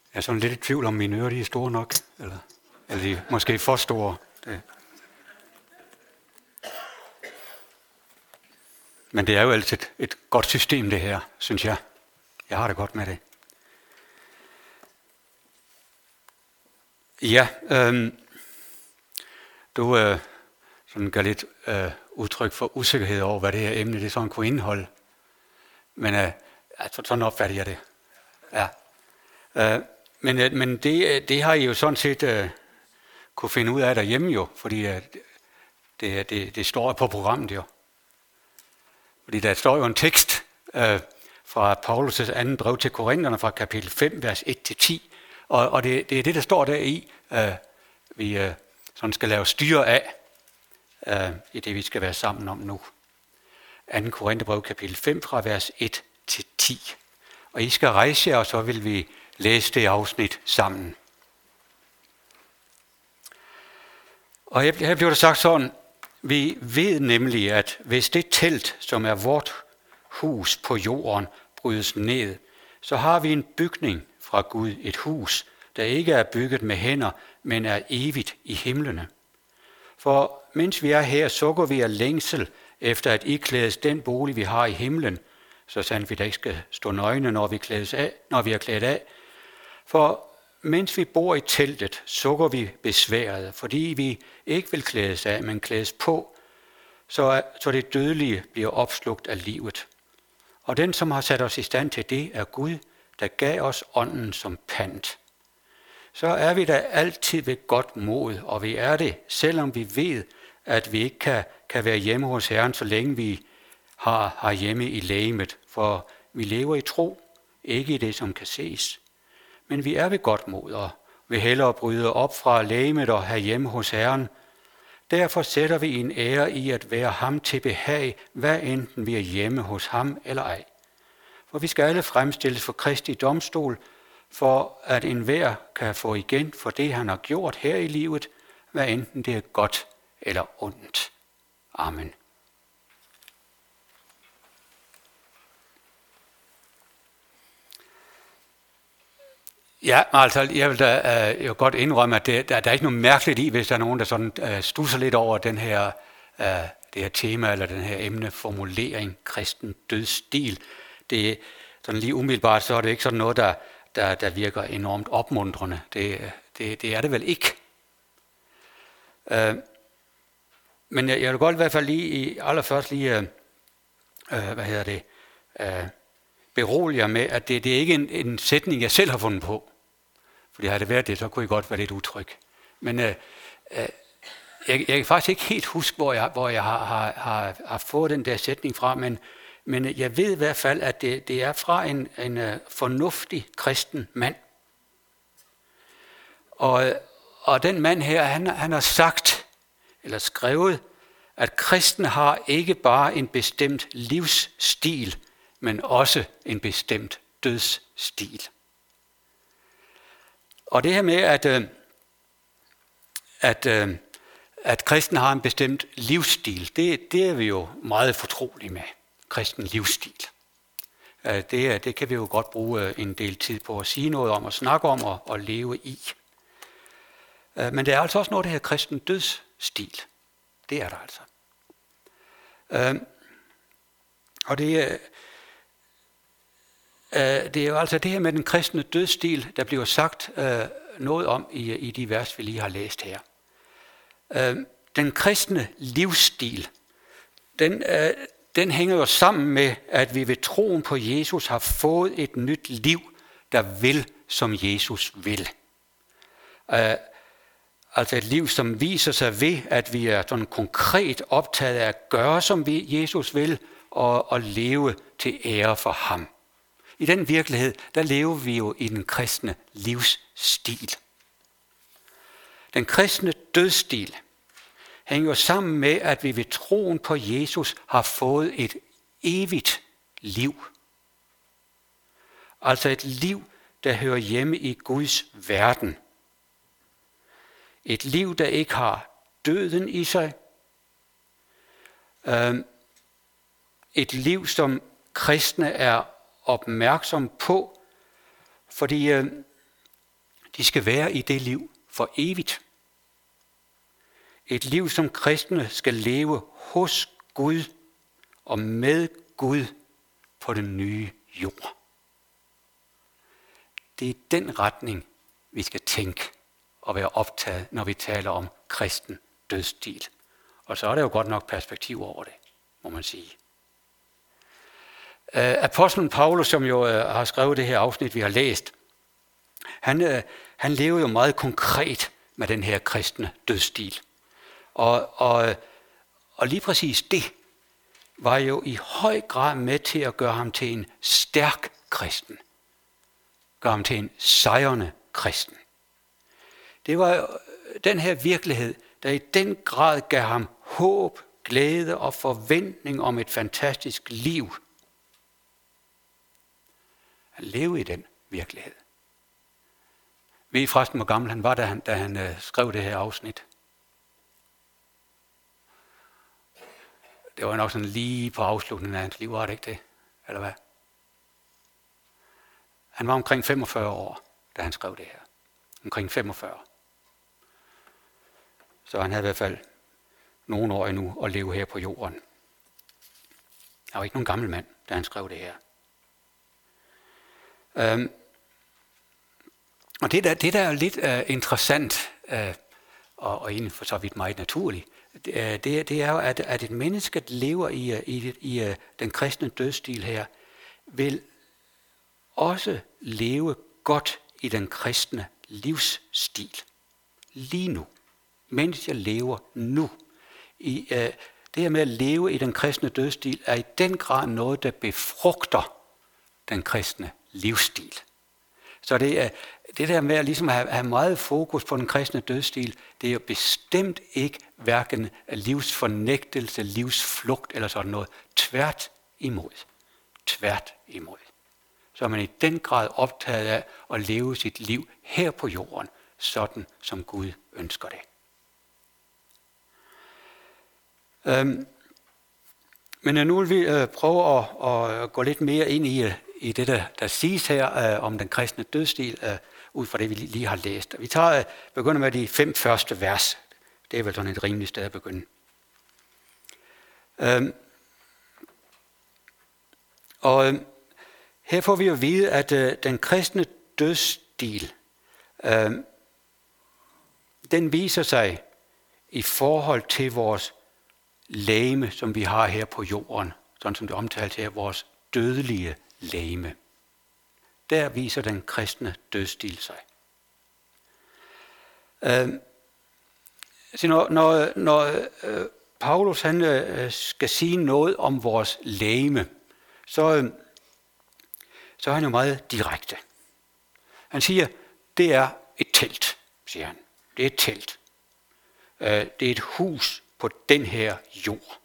Jeg er sådan lidt i tvivl om mine ører, de er store nok, eller de er måske for store. Det. Men det er jo altid et godt system, det her, synes jeg. Jeg har det godt med det. Ja, du sådan gav lidt udtryk for usikkerhed over, hvad det her emne det sådan kunne indeholde. Men sådan opfatter jeg det. Ja. Men det har I jo sådan set kunne finde ud af derhjemme jo, fordi det står på programmet jo. Fordi der står jo en tekst fra Paulus' andet brev til Korinterne fra kapitel 5, vers 1-10, og det er det, der står deri, vi sådan skal lave styre af, i det vi skal være sammen om nu. 2. Korintherbrev kapitel 5 fra vers 1-10. Og I skal rejse jer, og så vil vi læse det afsnit sammen. Og her bliver der sagt sådan, vi ved nemlig, at hvis det telt, som er vort hus på jorden, brydes ned, så har vi en bygning fra Gud, et hus, der ikke er bygget med hænder, men er evigt i himlene. For mens vi er her, sukker vi af længsel efter at iklædes den bolig, vi har i himlen, så sandt vi da ikke skal stå nøgne, når vi er klædt af. For mens vi bor i teltet, sukker vi besværet, fordi vi ikke vil klædes af, men klædes på, så det dødelige bliver opslugt af livet. Og den, som har sat os i stand til det, er Gud, der gav os ånden som pant. Så er vi da altid ved godt mod, og vi er det, selvom vi ved, at vi ikke kan være hjemme hos Herren, så længe vi har hjemme i legemet. For vi lever i tro, ikke i det, som kan ses. Men vi er ved godt mod, og vil hellere bryde op fra legemet og have hjemme hos Herren. Derfor sætter vi en ære i at være ham til behag, hvad enten vi er hjemme hos ham eller ej. For vi skal alle fremstilles for Kristi domstol, for at enhver kan få igen for det, han har gjort her i livet, hvad enten det er godt eller ondt. Amen. Ja, altså jeg vil da jo godt indrømme, at der er ikke noget mærkeligt i, hvis der er nogen, der sådan stusser lidt over det her tema, eller den her emneformulering, kristen dødsstil. Det sådan lige umiddelbart, så er det ikke sådan noget, der virker enormt opmuntrende. Det er det vel ikke. Men jeg vil godt i hvert fald allerførst berolige jer med, at det er ikke en sætning, jeg selv har fundet på. Fordi havde det været det, så kunne jeg godt være lidt utryg. Men jeg kan faktisk ikke helt huske, hvor jeg har fået den der sætning fra, men jeg ved i hvert fald, at det er fra en fornuftig kristen mand. Og den mand her, han har sagt, eller skrevet, at kristne har ikke bare en bestemt livsstil, men også en bestemt dødsstil. Og det her med, at kristne har en bestemt livsstil, det er vi jo meget fortrolige med. Kristen livsstil. Det kan vi jo godt bruge en del tid på at sige noget om, og snakke om og leve i. Men der er altså også noget, der hedder kristen dødsstil. Det er der altså. Og det er jo altså det her med den kristne dødsstil, der bliver sagt noget om i de vers, vi lige har læst her. Den kristne livsstil, den hænger jo sammen med, at vi ved troen på Jesus har fået et nyt liv, der vil, som Jesus vil. Altså et liv, som viser sig ved, at vi er sådan konkret optaget af at gøre, som Jesus vil, og leve til ære for ham. I den virkelighed, der lever vi jo i den kristne livsstil. Den kristne dødsstil hænger sammen med, at vi ved troen på Jesus har fået et evigt liv. Altså et liv, der hører hjemme i Guds verden. Et liv, der ikke har døden i sig. Et liv, som kristne er opmærksom på, fordi De skal være i det liv for evigt. Et liv, som kristne skal leve hos Gud og med Gud på den nye jord. Det er i den retning, vi skal tænke og være optaget, når vi taler om kristen dødsstil. Og så er der jo godt nok perspektiv over det, må man sige. Apostlen Paulus, som jo har skrevet det her afsnit, vi har læst, han lever jo meget konkret med den her kristne dødsstil. Og lige præcis det var jo i høj grad med til at gøre ham til en stærk kristen. Gøre ham til en sejrende kristen. Det var den her virkelighed, der i den grad gav ham håb, glæde og forventning om et fantastisk liv. Han levede i den virkelighed. Ved I forresten, hvor gammel han var, da han skrev det her afsnit? Det var nok sådan lige på afslutningen af hans liv, var det ikke det? Eller hvad? Han var omkring 45 år, da han skrev det her. Omkring 45. Så han havde i hvert fald nogle år endnu at leve her på jorden. Han var ikke nogen gammel mand, da han skrev det her. Og det der er lidt interessant, og egentlig for så vidt meget naturligt, det er jo, at et menneske, der lever i den kristne dødsstil her, vil også leve godt i den kristne livsstil. Lige nu. Mens jeg lever nu. Det her med at leve i den kristne dødsstil er i den grad noget, der befrugter den kristne livsstil. Så det der med at ligesom have meget fokus på den kristne dødsstil, det er jo bestemt ikke hverken livsfornægtelse, livsflugt eller sådan noget. Tværtimod. Så er man i den grad optaget af at leve sit liv her på jorden, sådan som Gud ønsker det. Men nu vil vi prøve at gå lidt mere ind i det, der siges her om den kristne dødsstil, ud fra det, vi lige har læst. Vi begynder med de 5 første vers. Det er vel sådan et rimeligt sted at begynde. Her får vi jo at vide, at den kristne dødsstil, den viser sig i forhold til vores legeme, som vi har her på jorden, sådan som det omtales her, vores dødelige legeme. Der viser den kristne dødsstil sig. Så når Paulus skal sige noget om vores legeme, så er han jo meget direkte. Han siger, det er et telt, siger han. Det er et telt. Det er et hus på den her jord.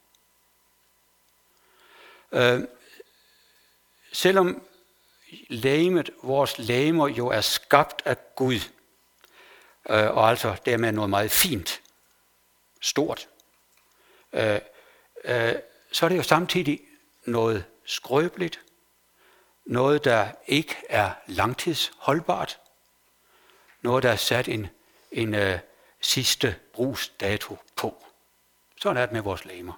Selvom vores legemer jo er skabt af Gud, og altså dermed noget meget fint, stort, så er det jo samtidig noget skrøbeligt, noget der ikke er langtidsholdbart, noget der er sat en sidste brugsdato på. Sådan er det med vores legemer.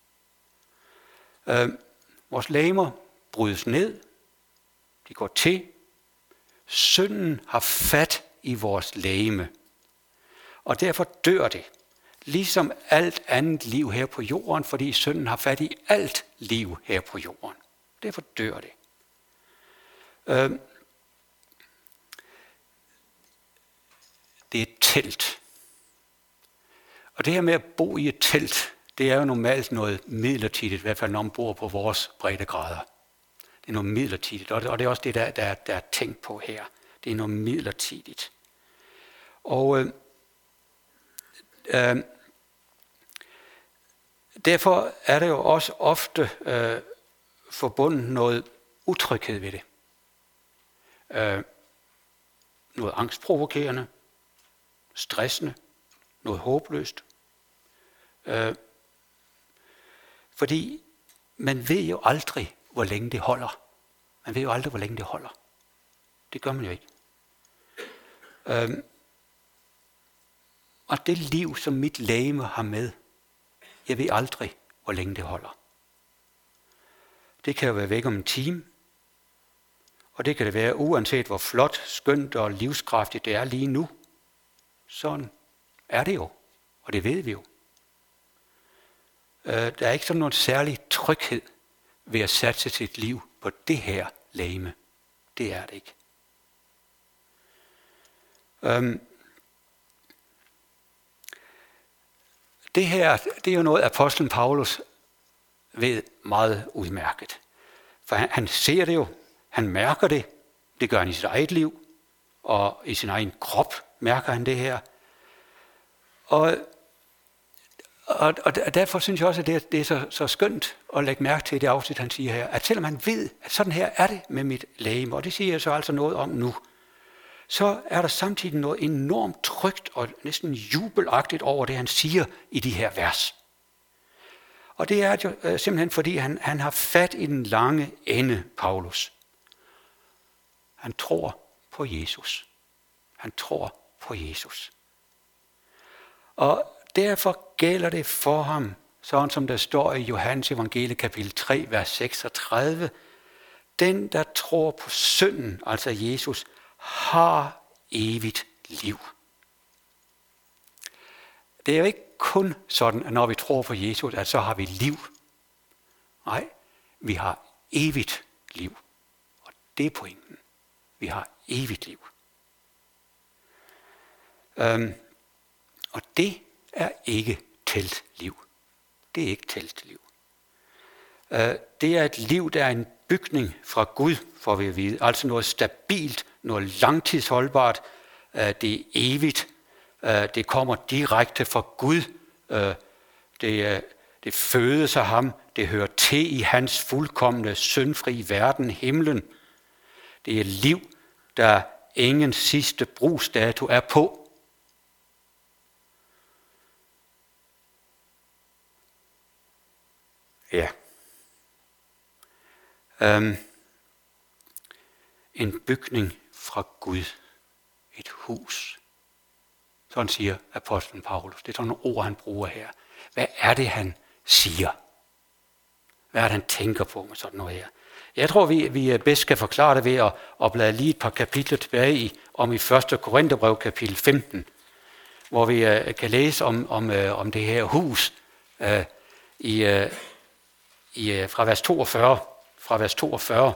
Vores legemer brydes ned, de går til. Synden har fat i vores legeme, og derfor dør det, ligesom alt andet liv her på jorden, fordi synden har fat i alt liv her på jorden. Derfor dør det. Det er et telt. Og det her med at bo i et telt, det er jo normalt noget midlertidigt, i hvert fald når man bor på vores breddegrader. Det er noget midlertidigt, og det er også det, der er tænkt på her. Det er noget midlertidigt. Og derfor er der jo også ofte forbundet noget utryghed ved det. Noget angstprovokerende, stressende, noget håbløst. Fordi man ved jo aldrig, hvor længe det holder. Man ved jo aldrig, hvor længe det holder. Det gør man jo ikke. Og det liv, som mit legeme har med, jeg ved aldrig, hvor længe det holder. Det kan jo være væk om en time, og det kan det være uanset hvor flot, skønt og livskraftigt det er lige nu. Sådan er det jo, og det ved vi jo. Der er ikke sådan nogen særlig tryghed ved at satse sit liv på det her legeme. Det er det ikke. Det her, det er jo noget, apostlen Paulus ved meget udmærket. For han ser det jo, han mærker det, det gør han i sit eget liv, og i sin egen krop mærker han det her. Og derfor synes jeg også, at det er så skønt at lægge mærke til det afsnit, han siger her, at selvom han ved, at sådan her er det med mit legeme, og det siger jeg så altså noget om nu, så er der samtidig noget enormt trygt og næsten jubelagtigt over det, han siger i de her vers. Og det er jo simpelthen, fordi han har fat i den lange ende, Paulus. Han tror på Jesus. Han tror på Jesus. Og derfor gælder det for ham, sådan som der står i Johannes Evangeliet kapitel 3, vers 36. Den, der tror på sønnen, altså Jesus, har evigt liv. Det er jo ikke kun sådan, at når vi tror på Jesus, at så har vi liv. Nej, vi har evigt liv. Og det er pointen. Vi har evigt liv. Og det er ikke teltliv. Det er ikke teltliv. Det er et liv, der er en bygning fra Gud, får vi at vide. Altså noget stabilt, noget langtidsholdbart. Det er evigt. Det kommer direkte fra Gud. Det fødes af ham. Det hører til i hans fuldkomne, syndfri verden, himlen. Det er liv, der ingen sidste brugsdato er på. Ja. En bygning fra Gud. Et hus. Sådan siger apostlen Paulus. Det er sådan nogle ord, han bruger her. Hvad er det, han siger? Hvad er det, han tænker på med sådan noget her? Jeg tror, vi bedst skal forklare det ved at blade lige et par kapitler tilbage om i 1. Korintherbrev kapitel 15, hvor vi kan læse om det her hus fra vers 42. Fra vers 42.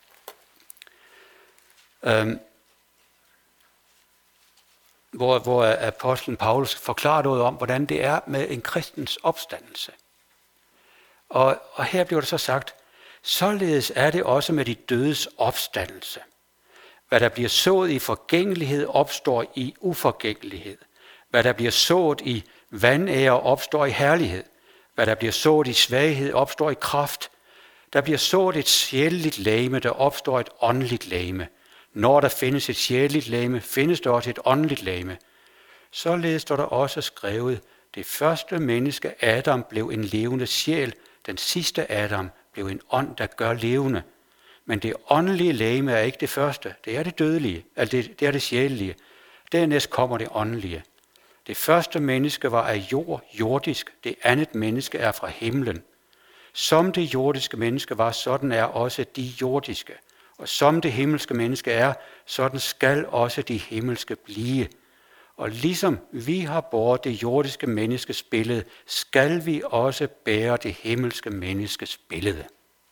Hvor apostlen Paulus forklarer noget om, hvordan det er med en kristens opstandelse. Og her bliver det så sagt, således er det også med de dødes opstandelse. Hvad der bliver sået i forgængelighed, opstår i uforgængelighed. Hvad der bliver sået i vanære, opstår i herlighed. Hvad der bliver sået i svaghed, opstår i kraft. Der bliver sået et sjæleligt legeme, der opstår et åndeligt legeme. Når der findes et sjæleligt legeme, findes der også et åndeligt legeme. Således står der også skrevet, det første menneske, Adam, blev en levende sjæl. Den sidste Adam blev en ånd, der gør levende. Men det åndelige legeme er ikke det første. Det er det dødelige, altså det er det sjælelige. Dernæst kommer det åndelige. Det første menneske var af jord, jordisk. Det andet menneske er fra himlen. Som det jordiske menneske var, sådan er også de jordiske. Og som det himmelske menneske er, sådan skal også de himmelske blive. Og ligesom vi har båret det jordiske menneskes billede, skal vi også bære det himmelske menneskes billede.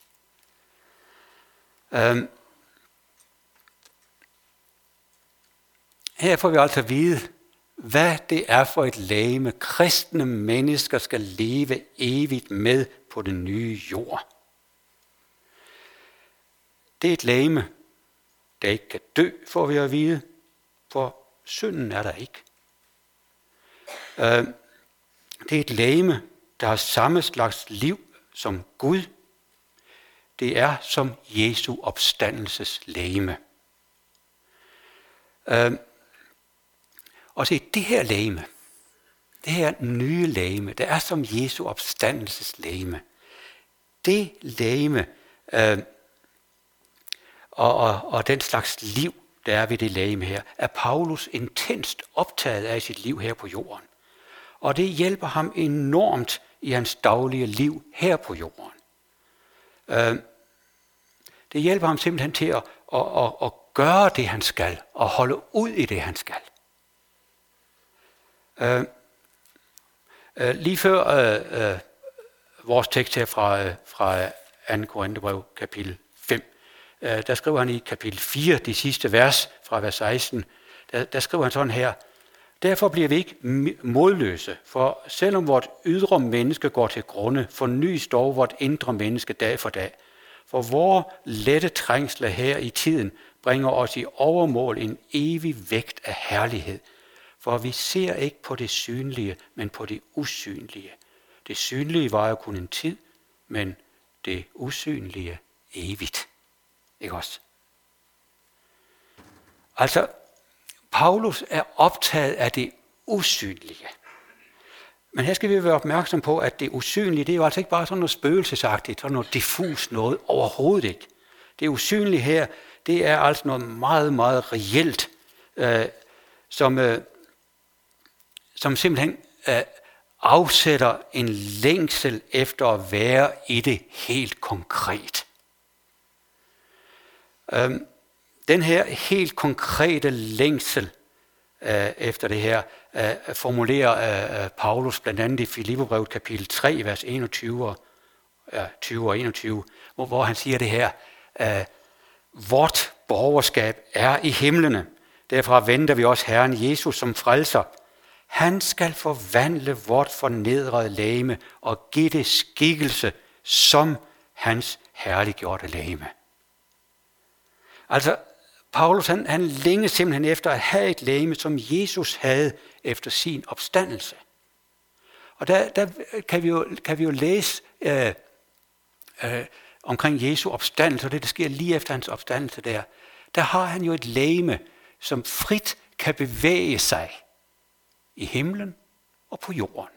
Her får vi altså at vide, hvad det er for et legeme, kristne mennesker skal leve evigt med på den nye jord. Det er et legeme, der ikke kan dø, får vi at vide, for synden er der ikke. Det er et legeme, der har samme slags liv som Gud. Det er som Jesu opstandelses legeme. Og se, det her legeme, det her nye legeme, det er som Jesu opstandelses legeme. Det legeme og den slags liv, der er ved det legeme her, er Paulus intenst optaget af sit liv her på jorden. Og det hjælper ham enormt i hans daglige liv her på jorden. Det hjælper ham simpelthen til at gøre det, han skal, og holde ud i det, han skal. Lige før vores tekst her fra 2. Korintherbrev, kapitel 5, der skriver han i kapitel 4, de sidste vers fra vers 16, der skriver han sådan her: Derfor bliver vi ikke modløse, for selvom vort ydre menneske går til grunde, fornyes dog vort indre menneske dag for dag. For vores lette trængsler her i tiden bringer os i overmål en evig vægt af herlighed. For vi ser ikke på det synlige, men på det usynlige. Det synlige var jo kun en tid, men det usynlige evigt. Ikke også? Altså, Paulus er optaget af det usynlige. Men her skal vi være opmærksom på, at det usynlige, det er jo altså ikke bare sådan noget spøgelsesagtigt, sådan noget diffus noget, overhovedet ikke. Det usynlige her, det er altså noget meget, meget reelt, som simpelthen afsætter en længsel efter at være i det helt konkret. Den her helt konkrete længsel efter det her formulerer Paulus blandt andet i Filipperbrevet kapitel 3, vers 21 og 21, hvor han siger det her: vort borgerskab er i himlene. Derfra venter vi også Herren Jesus som frelser. Han skal forvandle vort fornedrede legeme og give det skikkelse som hans herliggjorte legeme. Altså, Paulus han længes simpelthen efter at have et legeme, som Jesus havde efter sin opstandelse. Og der kan vi jo læse omkring Jesu opstandelse, og det der sker lige efter hans opstandelse der har han jo et legeme, som frit kan bevæge sig i himlen og på jorden.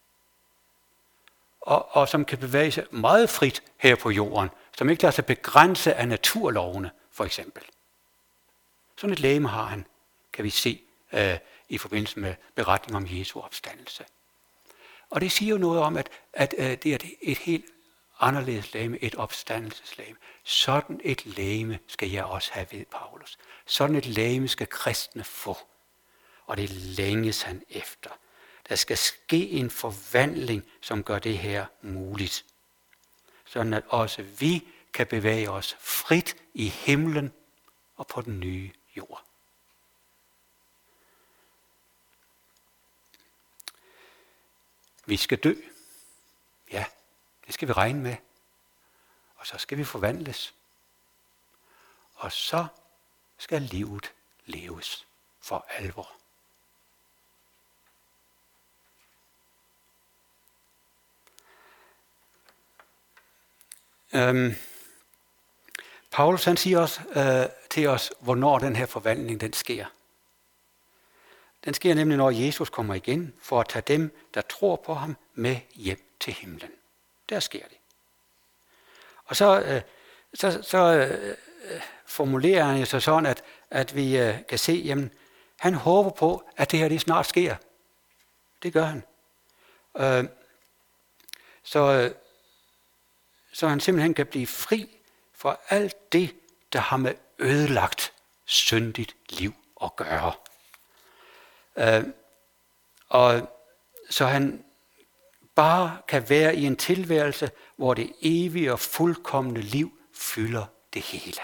Og som kan bevæge sig meget frit her på jorden, som ikke lader sig begrænse af naturlovene, for eksempel. Sådan et legeme har han, kan vi se i forbindelse med beretningen om Jesu opstandelse. Og det siger jo noget om, at det er et helt anderledes legeme, et opstandelseslegeme. Sådan et legeme skal jeg også have, ved Paulus. Sådan et legeme skal kristne få. Og det længes han efter. Der skal ske en forvandling, som gør det her muligt. Sådan at også vi kan bevæge os frit i himlen og på den nye jord. Vi skal dø. Ja, det skal vi regne med. Og så skal vi forvandles. Og så skal livet leves for alvor. Paulus han siger også til os, hvornår den her forvandling den sker. Den sker nemlig, når Jesus kommer igen, for at tage dem, der tror på ham, med hjem til himlen. Der sker det. Og så formulerer han sig sådan, at vi kan se, jamen, han håber på, at det her det snart sker. Det gør han. Så han simpelthen kan blive fri for alt det, der har med ødelagt, syndigt liv at gøre. Og så han bare kan være i en tilværelse, hvor det evige og fuldkomne liv fylder det hele.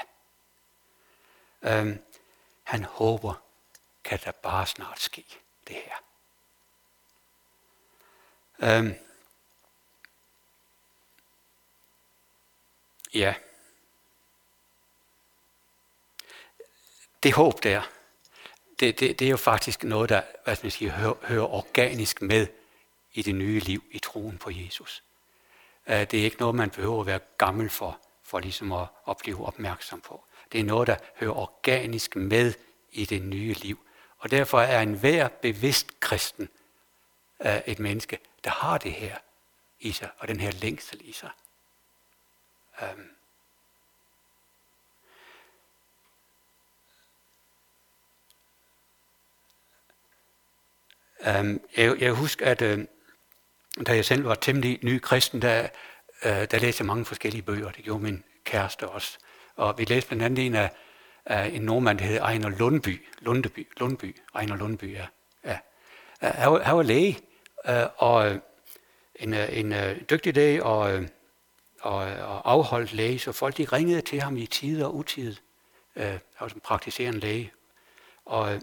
Han håber, kan der bare snart ske det her. Ja. Det håb der, det er jo faktisk noget, der hører organisk med i det nye liv i troen på Jesus. Det er ikke noget, man behøver at være gammel for ligesom at blive opmærksom på. Det er noget, der hører organisk med i det nye liv. Og derfor er enhver bevidst kristen et menneske, der har det her i sig, og den her længsel i sig. Jeg husker, at da jeg selv var temmelig ny kristen, der læste jeg mange forskellige bøger. Det gjorde min kæreste også. Og vi læste blandt andet en af en nordmand, der hed Ejner Lundby. Ejner Lundby, ja. Han var læge, og en dygtig læge og afholdt læge, så folk de ringede til ham i tide og utide. Han var en praktiserende læge. Og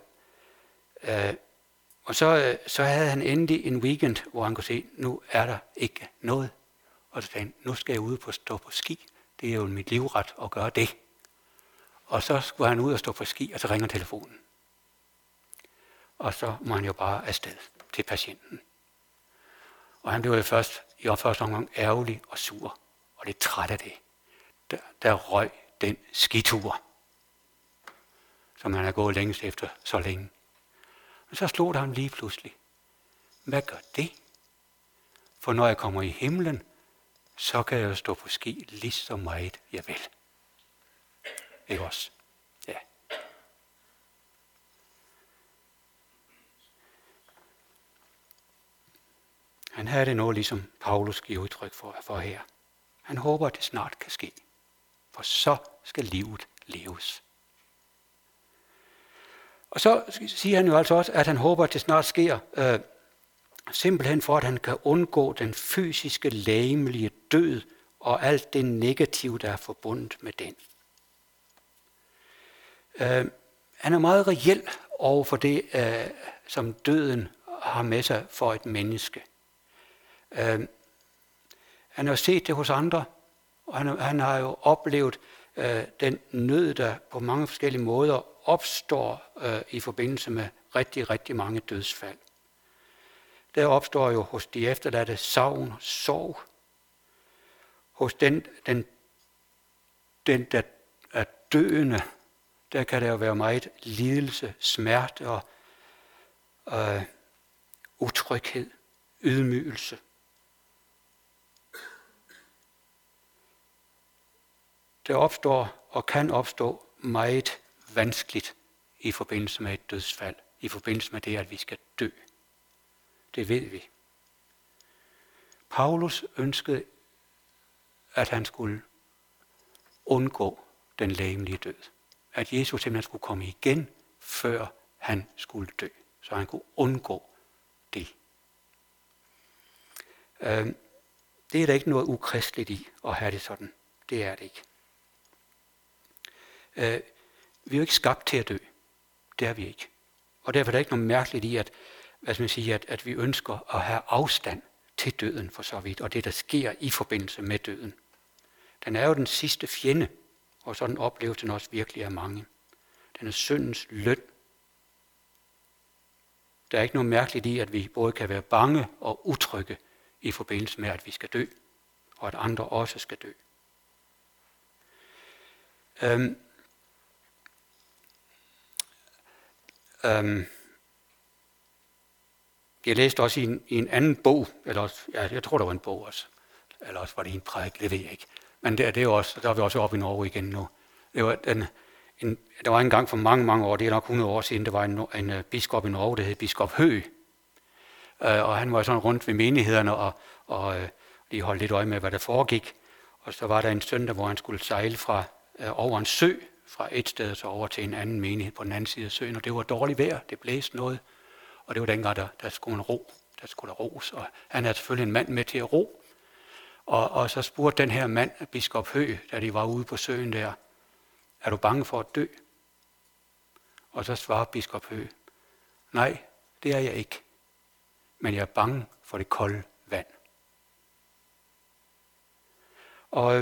så havde han endelig en weekend, hvor han kunne se, nu er der ikke noget. Og så sagde han, nu skal jeg ud på stå på ski. Det er jo mit livret at gøre det. Og så skulle han ud og stå på ski, og så ringer telefonen. Og så må han jo bare afsted til patienten. Og han blev jo i første omgang ærgerlig og sur, og lidt træt af det. Der røg den skitur, som han har gået længst efter så længe. Og så slog det ham lige pludselig. Hvad gør det? For når jeg kommer i himlen, så kan jeg jo stå på ski lige så meget jeg vil. Ikke også? Ja. Han havde det noget, ligesom Paulus giver udtryk for her. Han håber, at det snart kan ske. For så skal livet leves. Og så siger han jo altså også, at han håber, at det snart sker, simpelthen for, at han kan undgå den fysiske, legemlige død og alt det negative, der er forbundet med den. Han er meget reel over for det, som døden har med sig for et menneske. Han har set det hos andre, og han har jo oplevet den nød, der på mange forskellige måder opstår i forbindelse med rigtig, rigtig mange dødsfald. Der opstår jo hos de efterladte savn og sorg. Hos den der er døende, der kan der jo være meget lidelse, smerte og utryghed, ydmygelse. Der opstår og kan opstå meget vanskeligt i forbindelse med et dødsfald, i forbindelse med det, at vi skal dø. Det ved vi. Paulus ønskede, at han skulle undgå den legemlige død. At Jesus simpelthen skulle komme igen, før han skulle dø. Så han kunne undgå det. Det er der ikke noget ukristeligt i at have det sådan. Det er det ikke. Vi er jo ikke skabt til at dø. Det er vi ikke. Og derfor er der ikke noget mærkeligt i, at vi ønsker at have afstand til døden for så vidt, og det, der sker i forbindelse med døden. Den er jo den sidste fjende, og sådan opleves den også virkelig af mange. Den er syndens løn. Der er ikke noget mærkeligt i, at vi både kan være bange og utrygge i forbindelse med, at vi skal dø, og at andre også skal dø. Jeg læste også i en anden bog, jeg tror, der var en bog også, eller også var det en prædik, det ved jeg ikke. Men der er vi også oppe i Norge igen nu. Der var en gang for mange, mange år, det er nok 100 år siden, der var en biskop i Norge, der hed biskop Høeg. Og han var sådan rundt ved menighederne og lige holdt lidt øje med, hvad der foregik. Og så var der en søndag, hvor han skulle sejle over en sø, fra et sted så over til en anden menighed på den anden side af søen. Og det var dårligt vejr, det blæste noget. Og det var dengang, der skulle man ro. Der skulle der ros. Og han havde selvfølgelig en mand med til at ro. Og så spurgte den her mand, biskop Høeg, da de var ude på søen der, er du bange for at dø? Og så svarer biskop Høeg, nej, det er jeg ikke. Men jeg er bange for det kolde vand. Og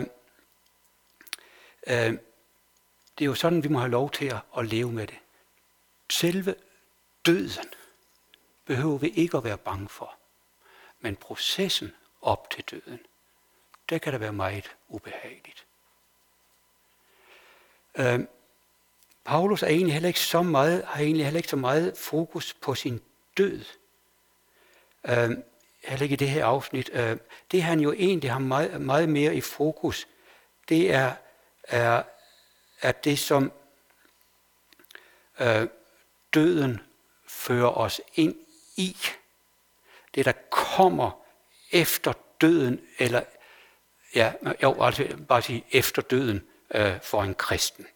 det er jo sådan, vi må have lov til at leve med det. Selve døden behøver vi ikke at være bange for. Men processen op til døden, der kan det være meget ubehageligt. Paulus har egentlig heller ikke så meget fokus på sin død. Heller ikke i det her afsnit. Det han jo egentlig har meget, meget mere i fokus, det er at det som døden fører os ind i. Det, der kommer efter døden, eller bare sige efter døden for en kristen.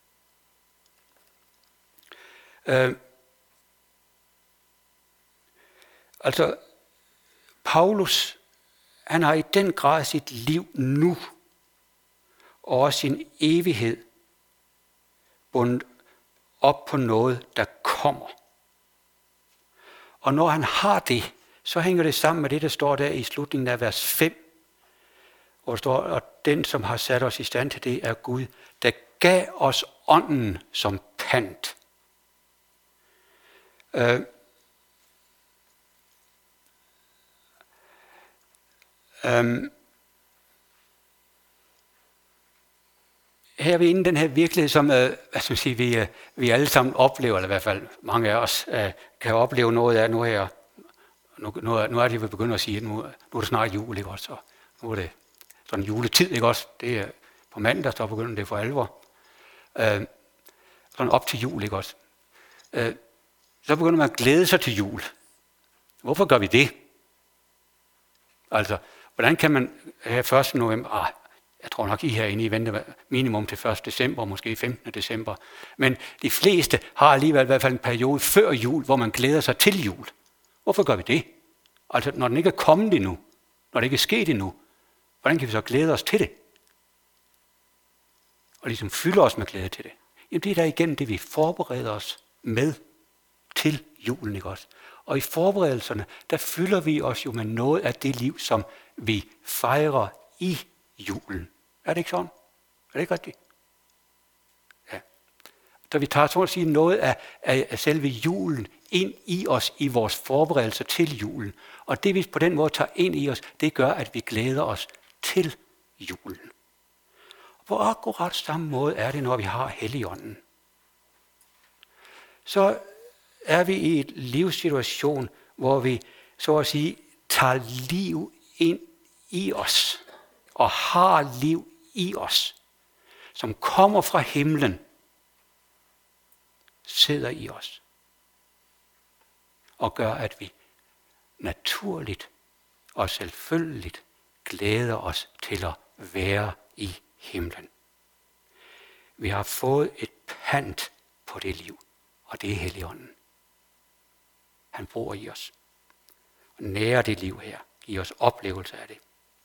Paulus, han har i den grad sit liv nu, og også sin evighed, bundet op på noget, der kommer. Og når han har det, så hænger det sammen med det, der står der i slutningen af vers 5, hvor der står, at den, som har sat os i stand til det, er Gud, der gav os ånden som pant. Her er vi inde i den her virkelighed, som vi alle sammen oplever, eller i hvert fald mange af os kan opleve noget af nu her. Nu er det, vi begynder at sige, at nu er det snart jul, ikke også? Og nu er det sådan juletid, ikke også? Det er på mandag, så begynder det for alvor. Sådan op til jul, ikke også? Så begynder man at glæde sig til jul. Hvorfor gør vi det? Altså, hvordan kan man her 1. november, jeg tror nok I herinde, I venter minimum til 1. december, måske 15. december. Men de fleste har alligevel i hvert fald en periode før jul, hvor man glæder sig til jul. Hvorfor gør vi det? Altså, når den ikke er kommet endnu, når det ikke er sket endnu, hvordan kan vi så glæde os til det? Og ligesom fylde os med glæde til det. Jamen, det er der igen det, vi forbereder os med til julen, ikke også? Og i forberedelserne, der fylder vi os jo med noget af det liv, som vi fejrer i julen. Er det ikke sådan? Er det ikke rigtigt? Ja. Så vi tager så at sige noget af selve julen ind i os i vores forberedelser til julen. Og det vi på den måde tager ind i os, det gør, at vi glæder os til julen. Og på akkurat samme måde er det, når vi har Helligånden. Så er vi i et livssituation, hvor vi så at sige tager liv ind i os og har liv i os, som kommer fra himlen, sidder i os og gør, at vi naturligt og selvfølgeligt glæder os til at være i himlen. Vi har fået et pant på det liv, og det er Helligånden. Han bor i os og nærer det liv her, giver os oplevelse af det.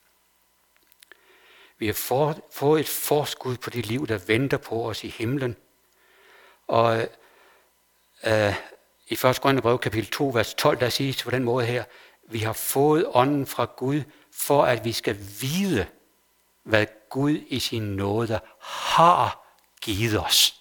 Vi har fået et forskud på det liv, der venter på os i himlen. Og i 1. Korintherbrev kapitel 2, vers 12, der siges på den måde her, vi har fået ånden fra Gud, for at vi skal vide, hvad Gud i sin nåde har givet os.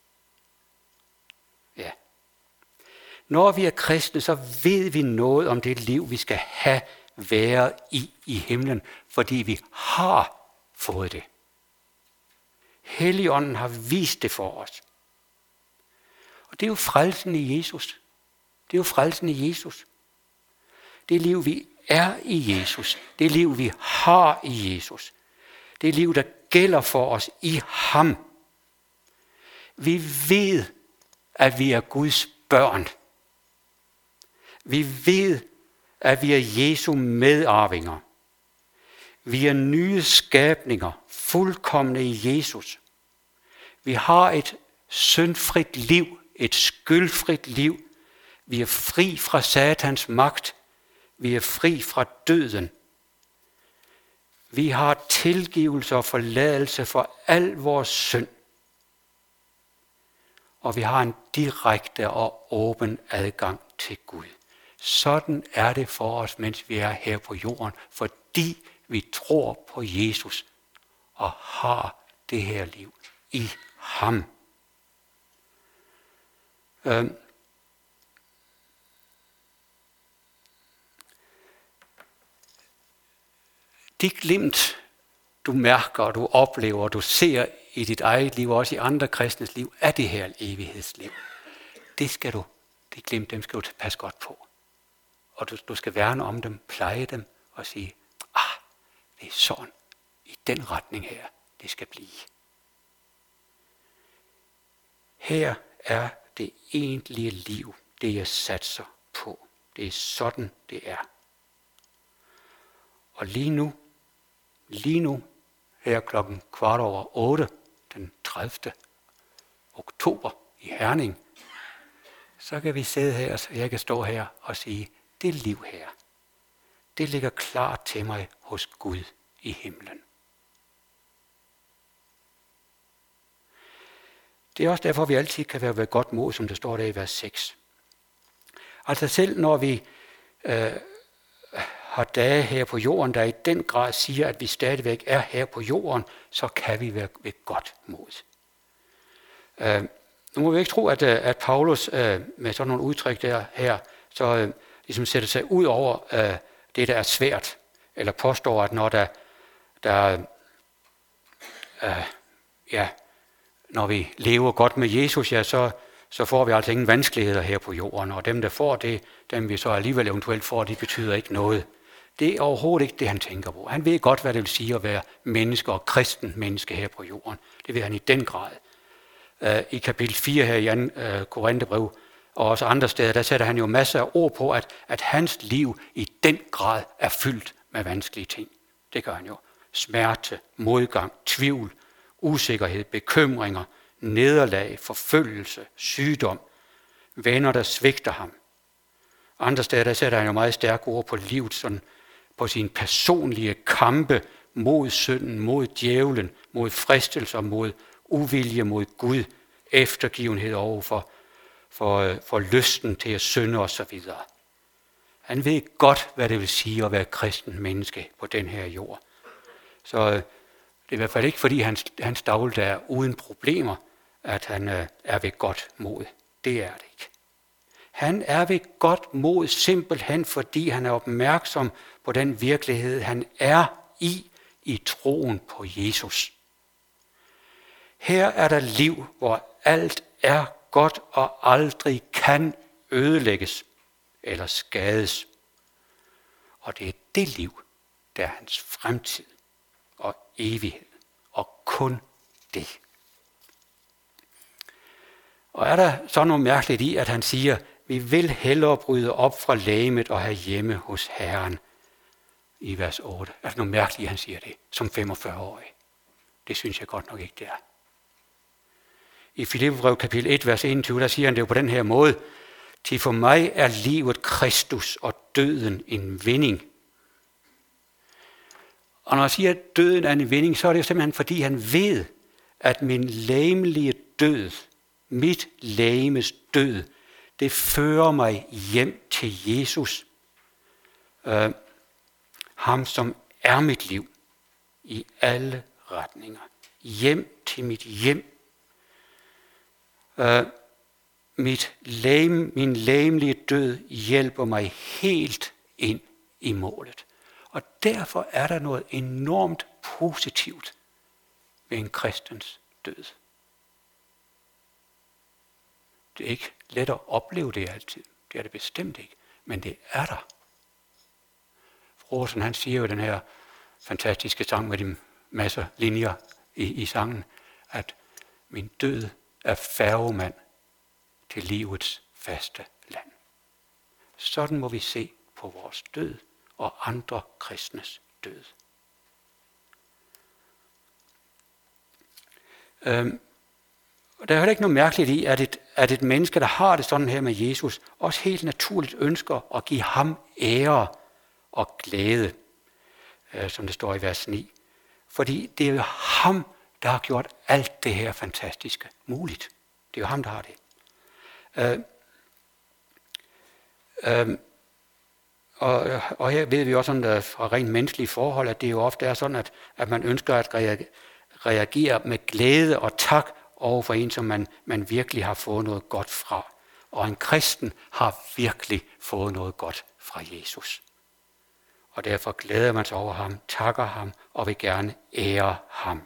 Ja. Når vi er kristne, så ved vi noget om det liv, vi skal have været i himlen, fordi vi har fået det. Helligånden har vist det for os. Og det er jo frelsen i Jesus. Det er jo frelsen i Jesus. Det liv, vi er i Jesus. Det liv, vi har i Jesus. Det liv, der gælder for os i ham. Vi ved, at vi er Guds børn. Vi ved, at vi er Jesu medarvinger. Vi er nye skabninger, fuldkomne i Jesus. Vi har et syndfrit liv, et skyldfrit liv. Vi er fri fra Satans magt. Vi er fri fra døden. Vi har tilgivelse og forladelse for al vores synd. Og vi har en direkte og åben adgang til Gud. Sådan er det for os, mens vi er her på jorden, fordi vi tror på Jesus og har det her liv i ham. De glimt, du mærker, du oplever, du ser i dit eget liv, og også i andre kristnes liv, er det her evighedsliv. De glimt, dem skal du passe godt på. Og du skal værne om dem, pleje dem og sige, det er sådan, i den retning her, det skal blive. Her er det egentlige liv, det jeg satser på. Det er sådan, det er. Og lige nu, her 7:15, den 30. oktober i Herning, så kan vi sidde her, så jeg kan stå her og sige, det liv her, det ligger klart til mig hos Gud i himlen. Det er også derfor, vi altid kan være ved godt mod, som det står der i vers 6. Altså selv når vi har dage her på jorden, der i den grad siger, at vi stadigvæk er her på jorden, så kan vi være ved godt mod. Nu må vi ikke tro, at Paulus med sådan nogle udtryk her, så ligesom sætter sig ud over det, der er svært, eller påstår, at når vi lever godt med Jesus, ja, så får vi altså ingen vanskeligheder her på jorden, og dem, der får det, dem vi så alligevel eventuelt får, det betyder ikke noget. Det er overhovedet ikke det, han tænker på. Han ved godt, hvad det vil sige at være menneske og kristen menneske her på jorden. Det ved han i den grad. I kapitel 4 her i 2. Korintherbrev, og også andre steder, der sætter han jo masser af ord på, at hans liv i den grad er fyldt med vanskelige ting. Det gør han jo. Smerte, modgang, tvivl, usikkerhed, bekymringer, nederlag, forfølgelse, sygdom, venner, der svigter ham. Andre steder, der sætter han jo meget stærke ord på livet, sådan på sine personlige kampe mod synden, mod djævlen, mod fristelser, mod uvilje mod Gud, eftergivenhed over for lysten til at synde osv. Han ved godt, hvad det vil sige at være kristen menneske på den her jord. Så det er i hvert fald ikke, fordi hans dagligdag er uden problemer, at han er ved godt mod. Det er det ikke. Han er ved godt mod simpelthen, fordi han er opmærksom på den virkelighed, han er i troen på Jesus. Her er der liv, hvor alt er godt og aldrig kan ødelægges eller skades. Og det er det liv, der er hans fremtid og evighed, og kun det. Og er der så noget mærkeligt i, at han siger, vi vil hellere bryde op fra legemet og have hjemme hos Herren i vers 8. Er der noget mærkeligt, at han siger det som 45-årig? Det synes jeg godt nok ikke, det er. I Filipperbrevet kapitel 1, vers 21, der siger han det jo på den her måde. Til for mig er livet Kristus og døden en vinding. Og når han siger, at døden er en vinding, så er det jo simpelthen, fordi han ved, at min legemlige død, mit legemes død, det fører mig hjem til Jesus. Ham, som er mit liv i alle retninger. Hjem til mit hjem. Min legemlige død hjælper mig helt ind i målet. Og derfor er der noget enormt positivt ved en kristens død. Det er ikke let at opleve det altid. Det er det bestemt ikke. Men det er der. Rosen, han siger jo den her fantastiske sang med de masser linjer i sangen, at min død er færgemand til livets faste land. Sådan må vi se på vores død og andre kristnes død. Og der er heller ikke noget mærkeligt i, at et menneske, der har det sådan her med Jesus, også helt naturligt ønsker at give ham ære og glæde, som det står i vers 9. Fordi det er jo ham, der har gjort alt det her fantastiske muligt. Det er jo ham, der har det. Og her ved vi også sådan, fra rent menneskelige forhold, at det jo ofte er sådan, at man ønsker at reagere med glæde og tak over for en, som man virkelig har fået noget godt fra. Og en kristen har virkelig fået noget godt fra Jesus. Og derfor glæder man sig over ham, takker ham og vil gerne ære ham.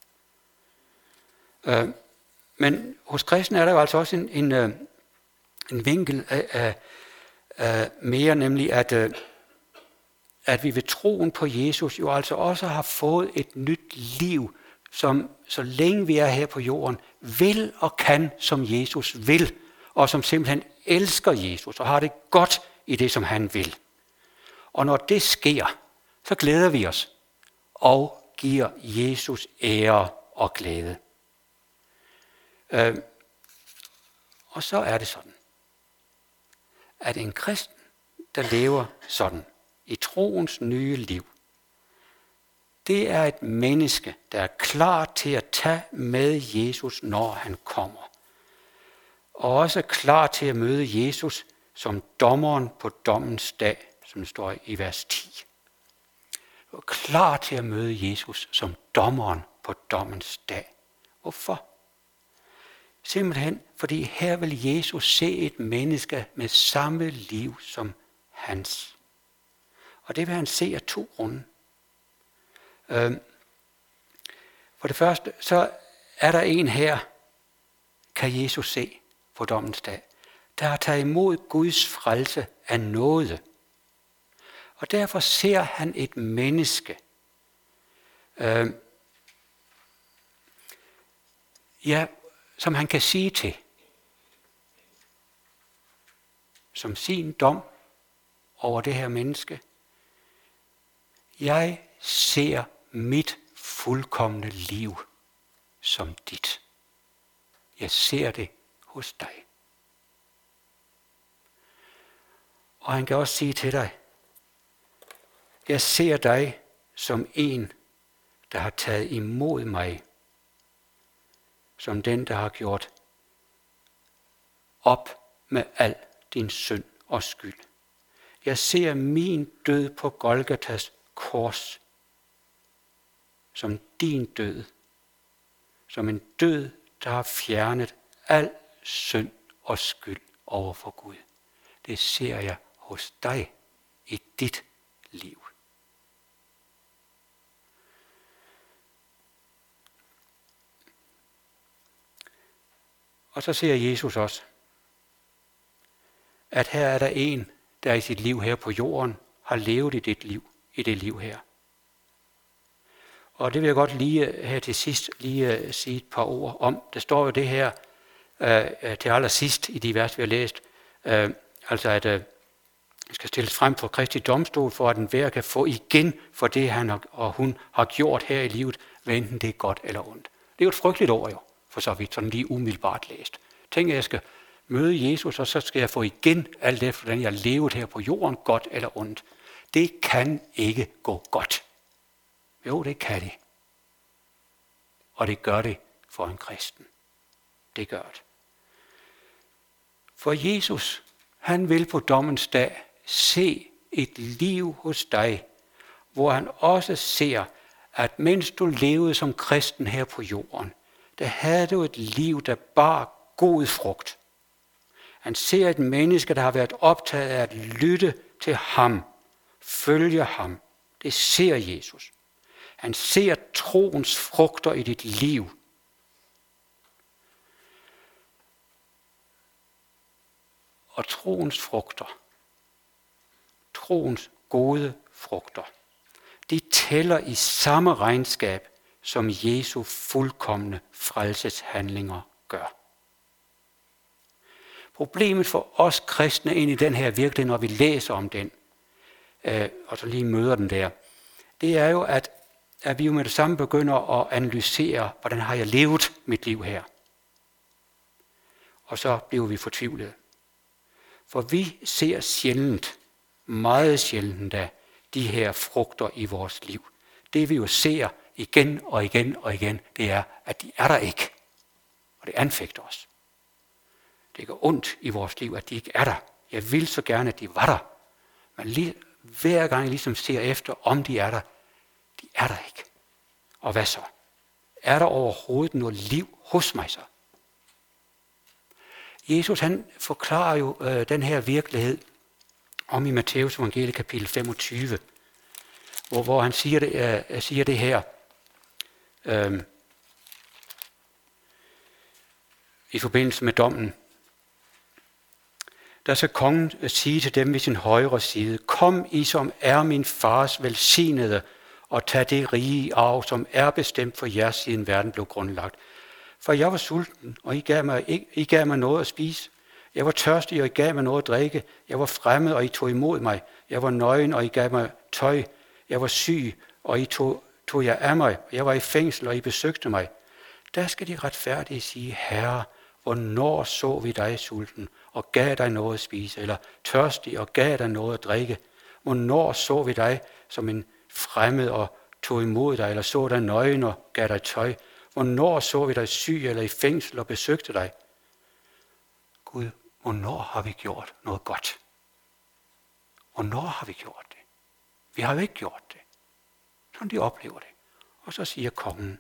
Men hos kristne er der jo altså også en vinkel af mere, nemlig at vi ved troen på Jesus jo altså også har fået et nyt liv, som så længe vi er her på jorden, vil og kan, som Jesus vil, og som simpelthen elsker Jesus og har det godt i det, som han vil. Og når det sker, så glæder vi os og giver Jesus ære og glæde. Og så er det sådan, at en kristen, der lever sådan i troens nye liv, det er et menneske, der er klar til at tage med Jesus, når han kommer. Og også klar til at møde Jesus som dommeren på dommens dag, som står i vers 10. Du er klar til at møde Jesus som dommeren på dommens dag. Hvorfor? Simpelthen, fordi her vil Jesus se et menneske med samme liv som hans. Og det vil han se af 2 grunde. For det første, så er der en her, kan Jesus se på dommens dag, der har taget imod Guds frelse af nåde. Og derfor ser han et menneske, som han kan sige til, som sin dom over det her menneske. Jeg ser mit fuldkomne liv som dit. Jeg ser det hos dig. Og han kan også sige til dig, jeg ser dig som en, der har taget imod mig, som den, der har gjort op med al din synd og skyld. Jeg ser min død på Golgatas kors som din død, som en død, der har fjernet al synd og skyld over for Gud. Det ser jeg hos dig i dit liv. Og så ser Jesus også, at her er der en, der i sit liv her på jorden har levet i det liv her. Og det vil jeg godt lige her til sidst lige sige et par ord om. Der står jo det her til allersidst i de vers, vi har læst, altså at skal stilles frem for Kristi domstol, for at enhver kan få igen for det, han og hun har gjort her i livet, hvad enten det er godt eller ondt. Det er jo et frygteligt ord jo, for så vidt, sådan lige umiddelbart læst. Tænk, at jeg skal møde Jesus, og så skal jeg få igen alt det, hvordan jeg har levet her på jorden, godt eller ondt. Det kan ikke gå godt. Jo, det kan det. Og det gør det for en kristen. Det gør det. For Jesus, han vil på dommens dag se et liv hos dig, hvor han også ser, at mens du levede som kristen her på jorden, der havde du et liv, der bar god frugt. Han ser et menneske, der har været optaget af at lytte til ham, følge ham. Det ser Jesus. Han ser troens frugter i dit liv. Og troens frugter, troens gode frugter, de tæller i samme regnskab, som Jesu fuldkomne frelseshandlinger gør. Problemet for os kristne ind i den her virkelighed, når vi læser om den, og så lige møder den der, det er jo, at vi jo med det samme begynder at analysere, hvordan har jeg levet mit liv her. Og så bliver vi fortvivlede. For vi ser sjældent, meget sjældent da, de her frugter i vores liv. Det vi jo ser igen og igen og igen, det er, at de er der ikke. Og det anfægter os. Det gør ondt i vores liv, at de ikke er der. Jeg vil så gerne, at de var der. Men hver gang jeg ligesom ser efter, om de er der ikke. Og hvad så? Er der overhovedet noget liv hos mig så? Jesus han forklarer jo den her virkelighed om i Matteus evangelie kapitel 25, hvor han siger det her i forbindelse med dommen. Der skal kongen sige til dem ved sin højre side, kom I, som er min fars velsignede, og tag det rige i arv, som er bestemt for jer, siden verden blev grundlagt. For jeg var sulten, og I gav mig noget at spise. Jeg var tørstig, og I gav mig noget at drikke. Jeg var fremmed, og I tog imod mig. Jeg var nøgen, og I gav mig tøj. Jeg var syg, og I tog jer af mig. Jeg var i fængsel, og I besøgte mig. Der skal de retfærdige sige, Herre, hvornår så vi dig sulten, og gav dig noget at spise, eller tørstig, og gav dig noget at drikke? Hvornår så vi dig som en fremmed, og tog imod dig, eller så dig nøgen, og gav dig tøj? Hvornår så vi dig syg, eller i fængsel, og besøgte dig? Gud, hvornår har vi gjort noget godt? Hvornår har vi gjort det? Vi har jo ikke gjort det. Sådan de oplever det. Og så siger kongen,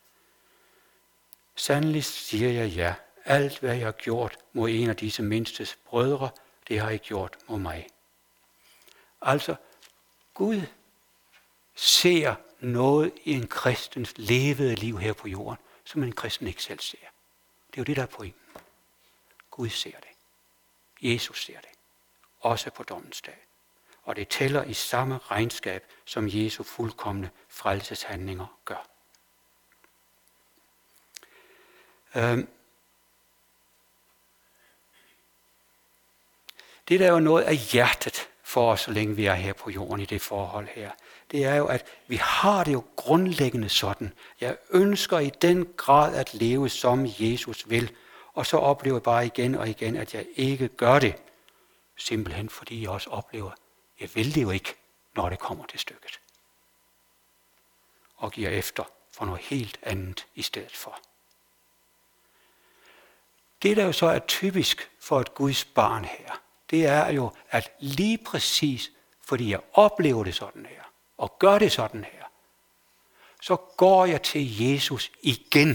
sandelig siger jeg jer, alt hvad jeg har gjort mod en af disse mindstes brødre, det har I gjort mod mig. Altså, Gud ser noget i en kristens levede liv her på jorden, som en kristen ikke selv ser. Det er jo det, der er pointen. Gud ser det. Jesus ser det. Også på dommens dag. Og det tæller i samme regnskab, som Jesu fuldkomne frelseshandlinger gør. Det der er jo noget af hjertet for os, så længe vi er her på jorden i det forhold her. Det er jo, at vi har det jo grundlæggende sådan. Jeg ønsker i den grad at leve, som Jesus vil. Og så oplever jeg bare igen og igen, at jeg ikke gør det. Simpelthen fordi jeg også oplever, at jeg vil det jo ikke, når det kommer til stykket. Og giver efter for noget helt andet i stedet for. Det, der jo så er typisk for et Guds barn her, det er jo, at lige præcis fordi jeg oplever det sådan her, og gør det sådan her, så går jeg til Jesus igen,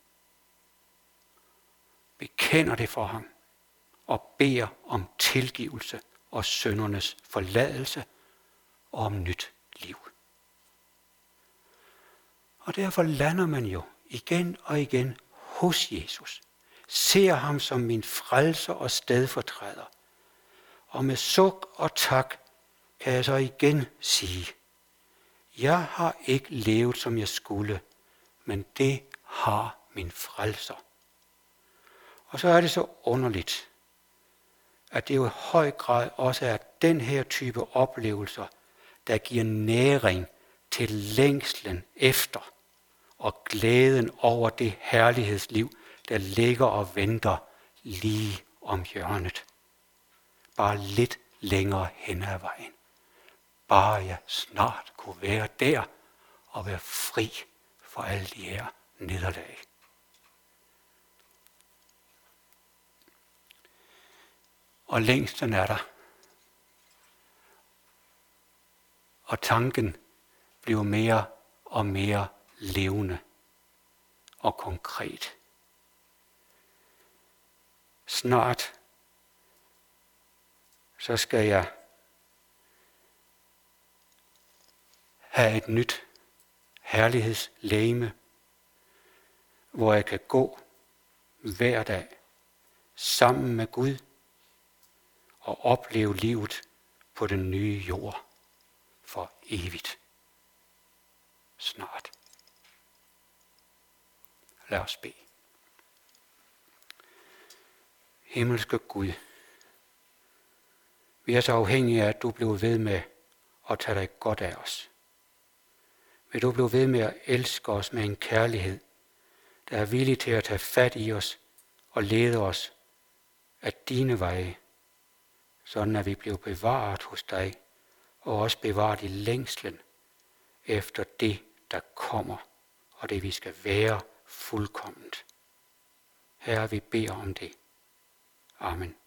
bekender det for ham, og beder om tilgivelse og syndernes forladelse og om nyt liv. Og derfor lander man jo igen og igen hos Jesus, ser ham som min frelser og stedfortræder, og med suk og tak kan jeg så igen sige, jeg har ikke levet, som jeg skulle, men det har min frelser. Og så er det så underligt, at det jo i høj grad også er den her type oplevelser, der giver næring til længslen efter og glæden over det herlighedsliv, der ligger og venter lige om hjørnet. Bare lidt længere hen ad vejen. Bare jeg snart kunne være der og være fri for alle de her nederlag. Og længsten er der. Og tanken bliver mere og mere levende og konkret. Snart så skal jeg have et nyt herlighedslegeme, hvor jeg kan gå hver dag sammen med Gud og opleve livet på den nye jord for evigt. Snart. Lad os bede. Himmelske Gud, vi er så afhængige af, at du bliver ved med at tage dig godt af os. Vil du blive ved med at elske os med en kærlighed, der er villig til at tage fat i os og lede os af dine veje, sådan at vi bliver bevaret hos dig, og også bevaret i længslen efter det, der kommer, og det vi skal være fuldkomment. Herre, vi beder om det. Amen.